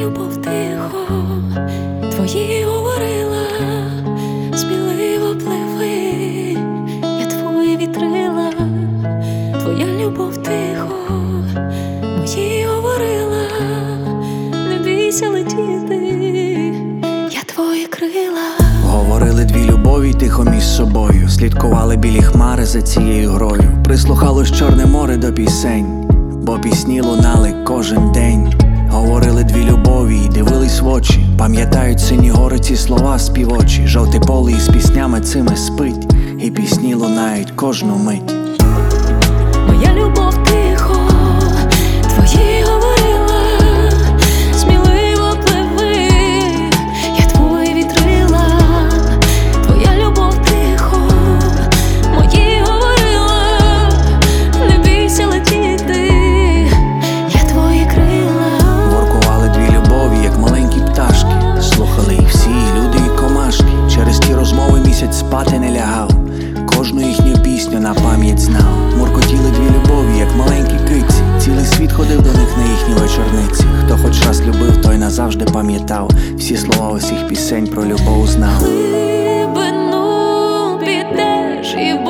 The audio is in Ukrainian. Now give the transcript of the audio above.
любов тихо, твої говорила, сміливо пливи, я твої вітрила, твоя любов тихо, мої говорила, не бійся летіти, я твої крила. Говорили дві любові тихо між собою, слідкували білі хмари за цією грою, прислухалось Чорне море до пісень, бо пісні лунали кожен день. Говорили дві любові й дивились в очі, пам'ятають сині гори ці слова співочі. Жовте поле із піснями цими спить, і пісні лунають кожну мить. Моя любов тихо, твої говорила, сміливо пливи, я твої вітрила, твоя любов тихо, мої говорила, не бійся летіти, я твої крила. Воркували дві любові, як маленькі пташки, слухали їх всі, і люди, і комашки. Через ті розмови місяць спати не лягав, кожну їхню пісню на пам'ять знав. Муркотіли дві любові, як маленькі киці, цілий світ ходив до них на їхній вечорниці. Хто хоч раз любив, той назавжди пам'ятав, всі слова усіх пісень про любов знав. Глибину підеш і